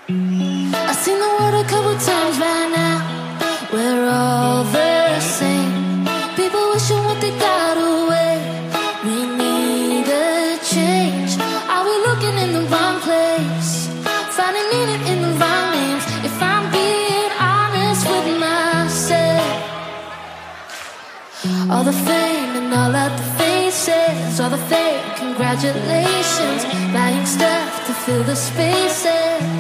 I've seen the world a couple times by now. We're all the same. People wishing what they got away. We need a change. Are we looking in the wrong place? Finding meaning in the wrong names. If I'm being honest with myself, all the fame and all of the faces, all the fake congratulations, buying stuff to fill the spaces.